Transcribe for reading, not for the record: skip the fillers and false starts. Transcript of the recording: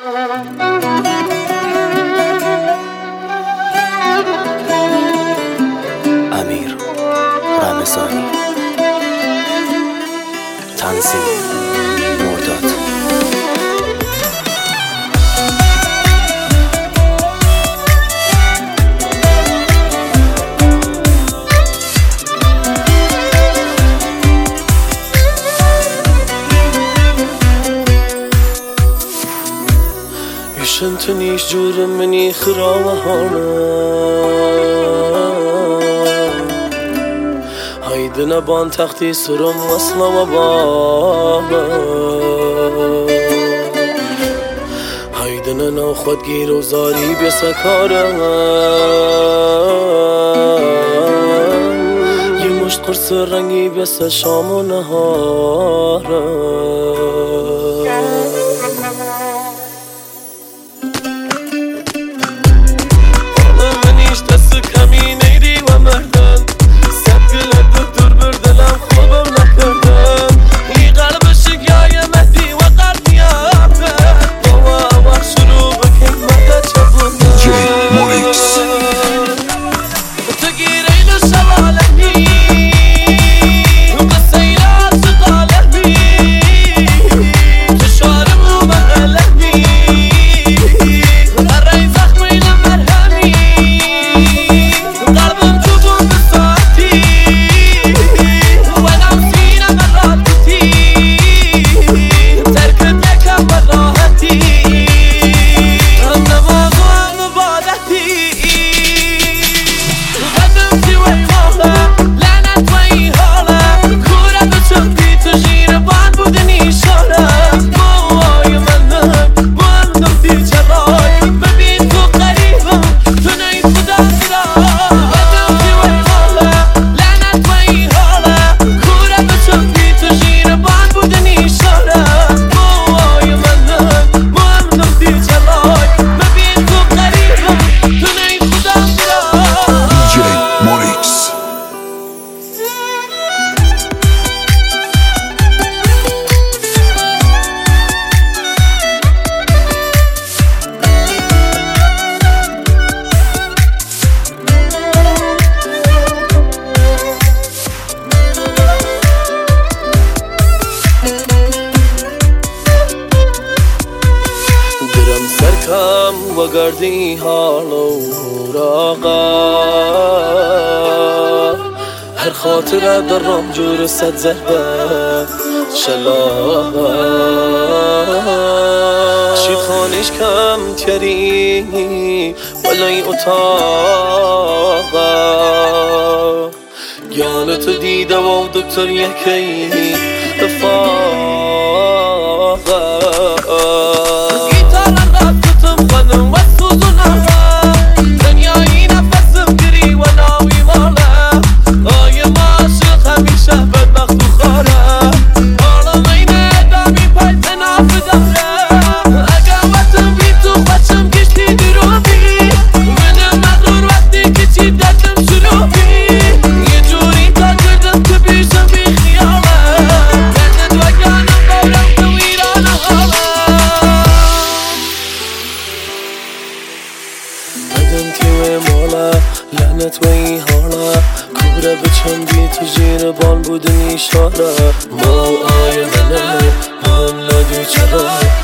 امیر رمضانی، تنظیم مرداد. انت نيش جور مني خراوهانا هيدنا بان تختي سرم وصلا وبابا هيدنا ناخد گیر و زاری بسکارا یه مشت قرص رنگی بس شام و نهارا وگردی حال و راقا هر خاطره درم جور صد ضربه شلاقا شید خانش کم تری ولای اتاقا گیانت دیده و دکتر یکی افاقا لعنت و این حالا کوره به چندی تو زیر بال بود نیشاره ما آیه منه ما هم ندی چرا